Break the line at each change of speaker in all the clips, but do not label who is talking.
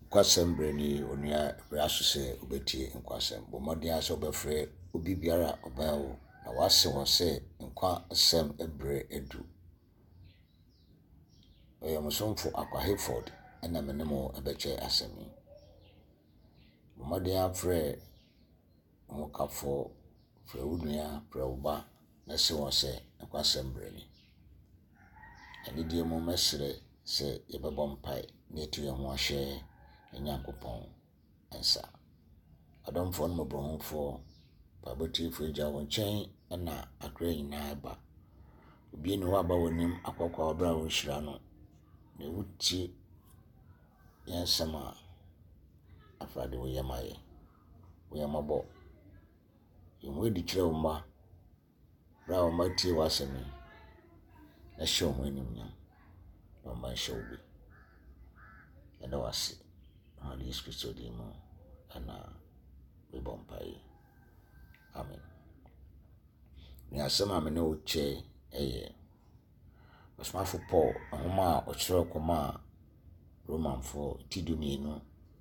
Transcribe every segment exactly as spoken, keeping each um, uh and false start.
kwasem brani onua braso se obetie nkwasem bomodi ase obefre obi biara obawo na wase wose nkwa asem ebre edu oyo musomfo akwa Hayford ena menemo ebeche asemi bomodi afre mukafo fre unuya preuba na se wose nkwasem brani ani die mo mesre se yebebom pai netu ye ho ahye Nyankopon ensa adomfo no mobronfo baboti fuja wonchen na akra nyina ba obi ni ho aba wonim akokwa obra wo hira no ne wuti yansama afade wo yamaye wo yamabo yimwe di kire umma ra o mati wasemi na show mo enim nyam no man show bi ena wasi Holy Spirit dimo ana bebompai amen ni asema me no che eye osmafo Paul ahoma o kire koma Roman fo tidumi no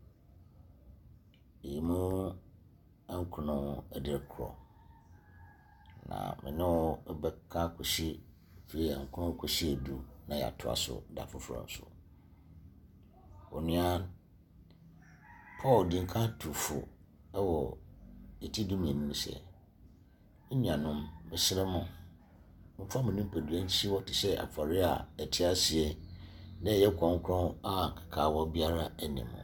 imu ankuno edekro na me no obeka kushi fi ankuno kushi edu na ya toaso da foforo so onia Paul dinka tufu ewo etidumi ni se nyanom besremo mfa mo nipadua nchi wo te se afore a etiasie na ye kronkron a kaka wo biara enemo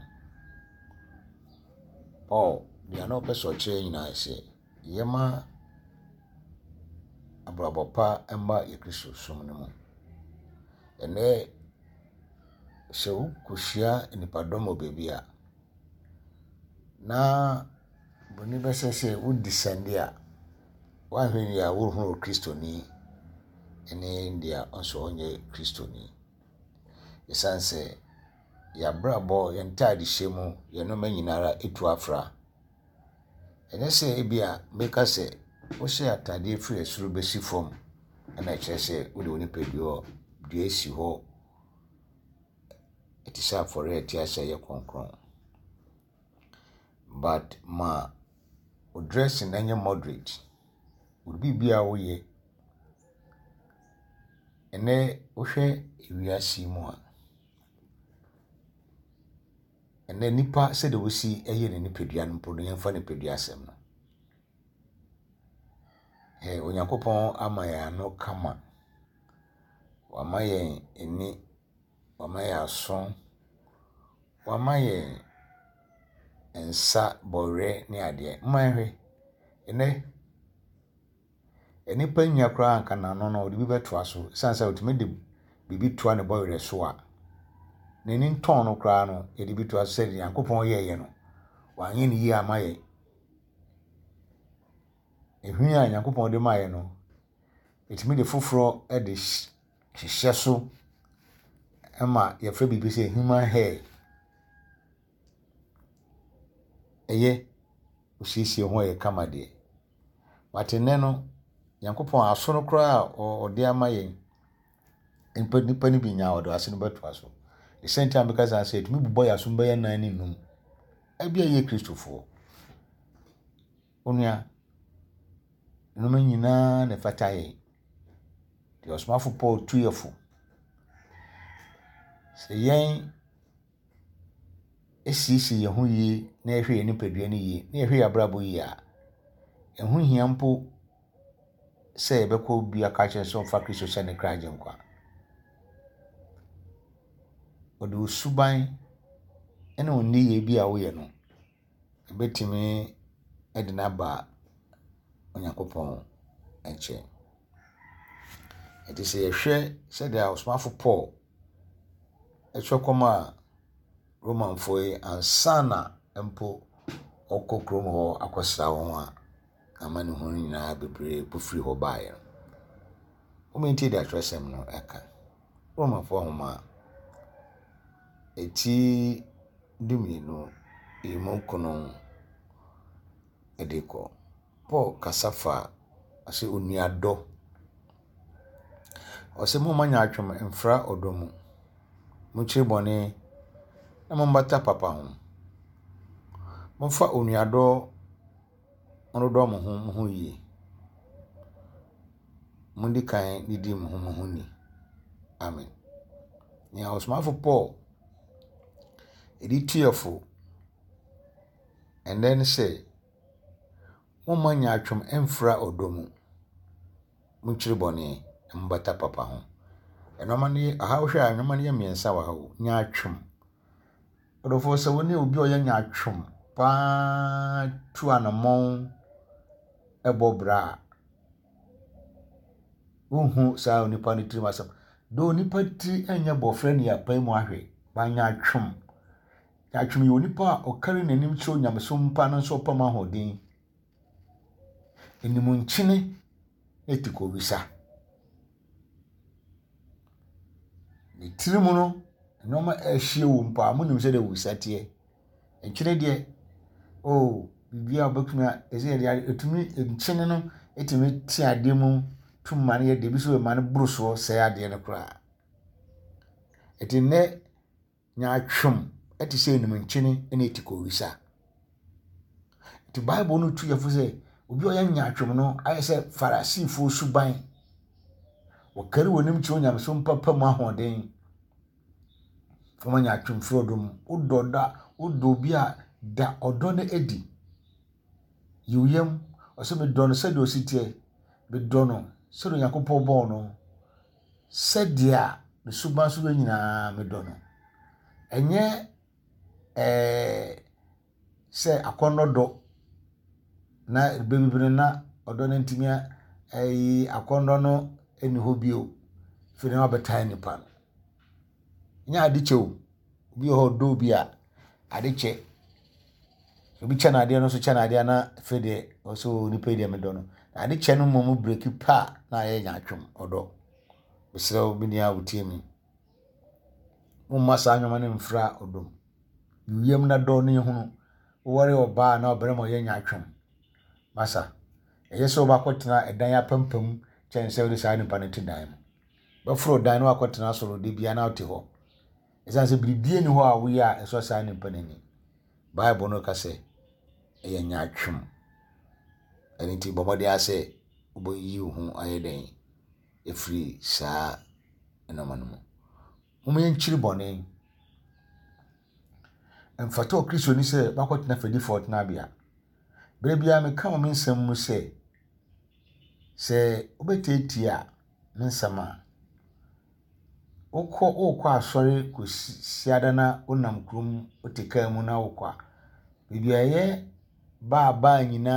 Paul dia no peso kire nyina se yema abrabopa emba ye Kristo som ne mo ene se ukushia nipadom obebia na boni besese wo disendia wa hwani ya wo hu Kristo ni ene ndia onso onye Kristo ni esanse ya brabo ye ntade hyemu ye no manyinara etu afra ene se ebia meka se wo se atade free esuru besi fom na kyerese wo de woni peduo dua esi ho etisa for it ya se ye konkron but ma o dress in any moderate would be bia wo ye ene wo hwe ewiase mu a ene nipa se de wo si eye ne nipadua no podo yemfa ne pedua asem no eh Onyankopon amaya no kama wamaye eni wamaye aso wamaye ensa bore ni ade manhwe ene eni panya kra anka na no no de bi beto aso sansa otime de bibi toa ne bore so a neni nton no kra no e de bi to aso se Yankopon ye ye no wanye ni yi amaye ehun a Yankopon de maye no etime de foforo e de hihye so ema ye fra bibi se human hair eye osisi ho ye kama de watene no Yankopon aso no kra o de amaye nipa nipa ni binya o do ase no beto aso the same time because I said me buboy aso mba ya nan ni num abia ye Kristofo onia no manyina ne fataye the osmafo Paul tuyefo se yen esisi ye ho yi na ehwe ye nipadua ni yi na ehwe abrabo yi a ehu hiampo se ebekọ bi akache so fa Kristo se ne kraje nkwa odu suban ene onni ye bi a wo ye no betimi edina ba Onyankopon enche enti se yehwe se dia osmafo Paul echokoma Roman foi ansana empo okokrom ho akosra ho a amani ho nyina bebre pofri ho bae o menti da twesem no eka Roman fo homa eti dumino imokono edeko Paul kasafa ase onuado ose mo manya atwem mfra odomu mu chire bone na mombata papa ho. Momfa onuado ono do mo ho mo ho yi. Mundi kan didi mo ho mo ho ni. Amen. Ni Osmafo Paul edi tuefo and then say Moma nya atwom emfra odomu. Munchiri boni mbata papa ho. Enoma ne aha hwe anoma ne miensa wa ha nya atwom. Odofo se woni obi oya nya atwom pa tu anamon ebobra. Unhu sa onipa ni tiri masam. Do onipa ti enya bofre ne yapan mu ahwe ba nya atwom. Atwom yo onipa okare nanim chiro nyameso mpa no so pama hodin. Enimu nchine etiko wisa. Ni tiri mu no enoma ehie wo mpa mu nim se de wisa tie. Nchine de oh bibia obekuna eze de etumi nchine no etumi ti ade mu tumma ne de biso ma ne bruso se ade ne kura. Etine nya atwom eti se enimu nchine ene etiko wisa. Ti Bible no tu yefo se obi oya nya atwom no ayese Farisifo suban. Okari wonim chi onyamso mpapa mu ahoden. Foma nya atwom frodom ododa odobi a da odo ne edi. Yuyem ose me dono se do sitie be dono se do Yakobo bo no se dia be suban so be nyina me dono. Enye eh se akonodo na bebibire na odo na ntimia eh akondo no eni hobio firi na betai nipa no nya adiche o obi ho do bi a adiche obi cha na ade no so cha na ade na fede oso nipa ide me do no adiche no momu break pa na ye nya atwom odo bisira obi ni awutie mi mumma sa anwoma ne mfra odom yuyem na do ne hunu wore oba na obere mo ye nya atwom masa yeso ba kwotena edan apampam chense wori sa nipa ne tidan mu ba fro dan no akwotena soro de bia na ote ho esanse bibie ni ho a wo ya eso sa nipa nani Bible no ka se ye nya atwom eniti bomode ase obo yi hu ayeden efri sa enamanu mo me nchiri bone emfato Kristo ni se ba kwotena fedi fort na bia bere bia me ka mo nsem mu se se obetetia nsama okọ okọ asori ko siada na onam krum otika mu na okọ bibia ye ba ba nyina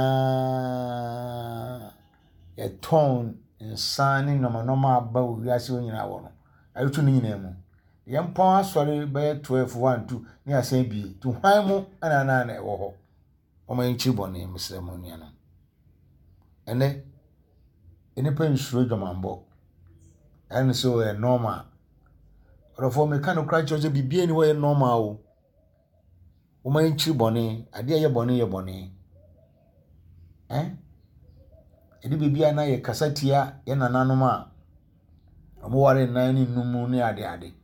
e ton insani no manoma ba wiase onyina wo no ayotu ni nyina mu ye mpon asori be twelve one two ni asan bi tu hwan mu ana na na e wo ho o ma nchi bone misremoni ana ene enipa nsuro dwamambo ene so e normal orofo me kan okra choje bibie ni wo e normal o o ma nchi bone ade ye bone ye bone eh edi bibia na ye kasatia ye nananom a omo ware nan ni numu ni ade ade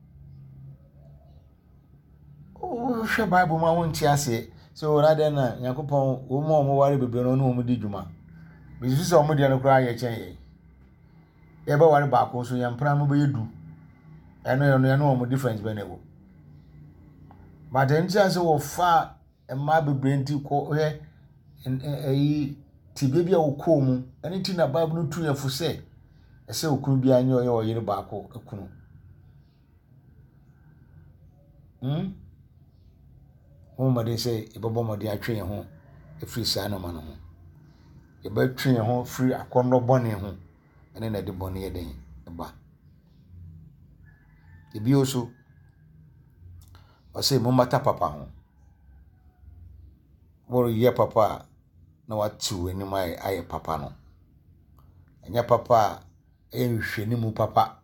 o hwe Bible ma won ti ase so rather na Yakopon wo mo omo ware bibie no no omo di dwuma bisu so omo de no kra ye chen ye ye ba ware ba ko so ye mpra mo be yedu eno eno eno omo difference be na wo but enti ase wo fa emma bibie nti ko ye eh tibe bia wo ko mu eni ti na Bible no tu ye fo se ese okunu bia nye oye oyire ba ko ekunu hm o ma de se ibobo mo de atwe ho efri sa no ma no ho e ba twe ho free akondo bone ho ene na de bone ye den ba e bi oso o se mo mata papa ho woro ye papa na watu eni mai aye papa no enya papa e nhwehwe ni mu papa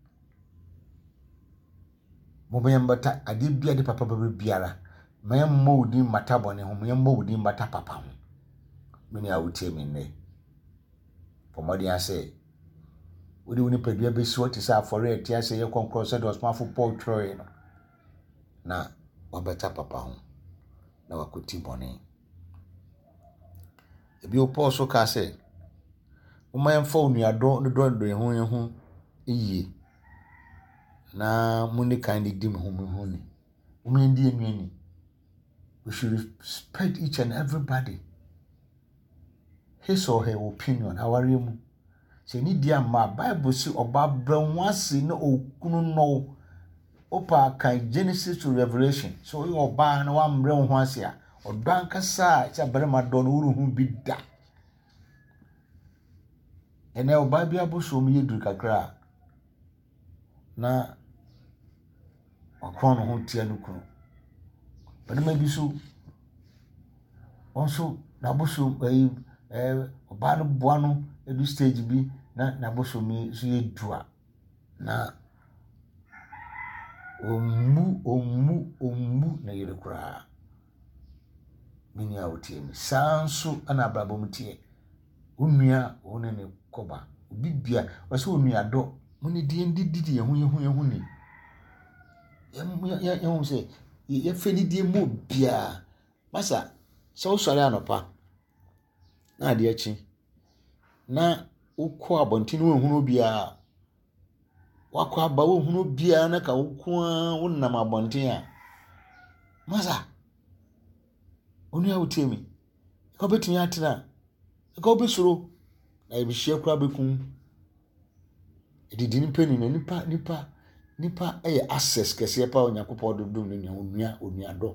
mo be mbata ade bia de papa ba biara ma mo odi mata bone ho mo mo odi mata papa ho mini awutie mi ne pomodi ase odi woni padua be si woti sa afore ati ase ye konkro se do Osmafo Paul Troy no na wabɛta papa ho na wakɔti bɔne. Ebi opɔ so ka sɛ woma yɛmfa onuadɔ no dɔ dɔ ho yɛn ho yie na mo ne kan de di mo ho mo ho ni. Mo yɛn di enuani. We should respect each and everybody. His or her opinion, aware mu. Sɛ ni di ama Bible si ɔba brɛ ho ase na okunu no opa kan Genesis to Revelation. So yɛ ɔba na wa mbrɛ ho ase a ɔdɔ ankasa sɛ barima dɔ no wuru hu bi da. Ɛnɛ ɔba bi aboso mu yɛ dur kakra na ɔkɔn no ho tia no kunu. Barima bi so ɔnso n'aboso ɛyi eh ɔba no boa no edu stage bi na n'aboso mi so yɛ dua na omu omu omu na yɛre kura. Mini a wotie mi sanso ana abrabɔ mu tie. Onua one ne kɔba obi bia ɔsɛ onua dɔ mo ne die ndi didi yɛn ho yɛn ho yɛn ho ni. Yɛn yɛn ho sɛ yɛ fɛ ni die mu bia masa sɛ wo sɔre anopa na ade akyi na wokɔ abɔnten wo hunu bia wakɔ aba wo hunu bia na ka wokɔ wo nam abɔnten a masa onua wotie mi ka betumi atena ka obesoro na ebihia kura bekum edidi nipa ni na nipa nipa nipa ɛyɛ access kɛse pa Onyankopɔn dodom ne onua onua dɔ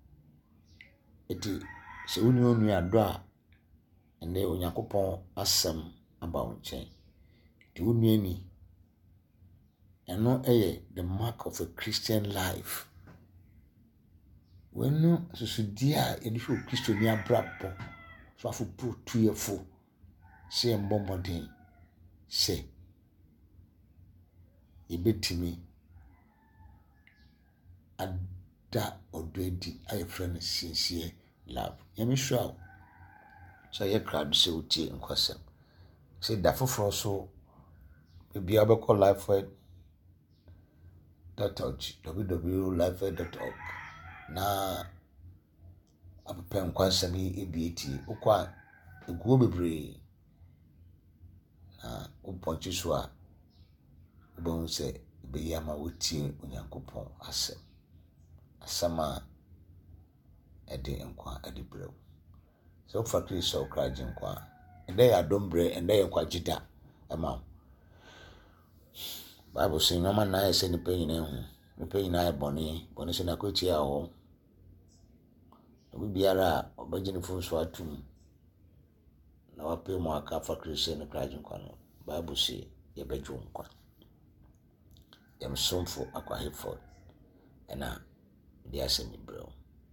eti sɛ onua onua dɔ a ene Onyankopɔn asɛm aba wo nkyɛn eti onua ni ɛno ɛyɛ the mark of a Christian life. Wenu susudi a yɛde hwɛ Kristo ni abrabɔ so afo pro tuyefo sɛ mbɔmbɔden sɛ yɛbɛtumi ada ɔdɔ adi ayɛ frɛ no sincere love. Yɛme hwɛ so yɛ crowd sɛ wotie nkwasɛm sɛ da foforɔ so bibia bɛkɔ lifeway dot org w w w dot lifeway dot org na apɛ nkwasɛm yi ebi eti ukɔ a eguo bebree na wopɔnkye so a wobɛhu sɛ ebeyi ama wotie Onyankopɔn asɛm asɛm a ɛde nkwa ɛde brɛw. So wofa Kristo okra gye nkwa ɛndɛ yɛ adom brɛ ɛndɛ yɛ kwagye da ɛma Bible say no man na yɛ sɛ nipa nyina hu nipa nyina yɛ bɔne bɔne sɛ na kɔtie a hɔ obi biara a ɔbɛgye ne fo so atum na wapɛ mu aka fa Kristo ne kra gye nkwa no Bible say yɛbɛgye nkwa. Yɛm somfo akwa Hayford ɛna de asɛm ni brɛw.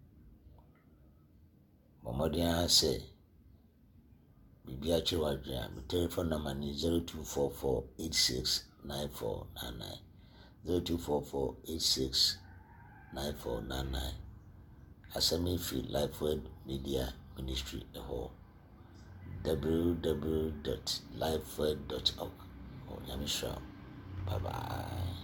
Mɔmɔden sɛ bibi akyi wadwea me telephone number ni zero two four four eight six nine four nine nine zero two four four eight six nine four nine nine. Asɛm fi Lifeway Media Ministry ɛhɔ w w w dot lifeway dot org. Oh, yamisha. Bye bye.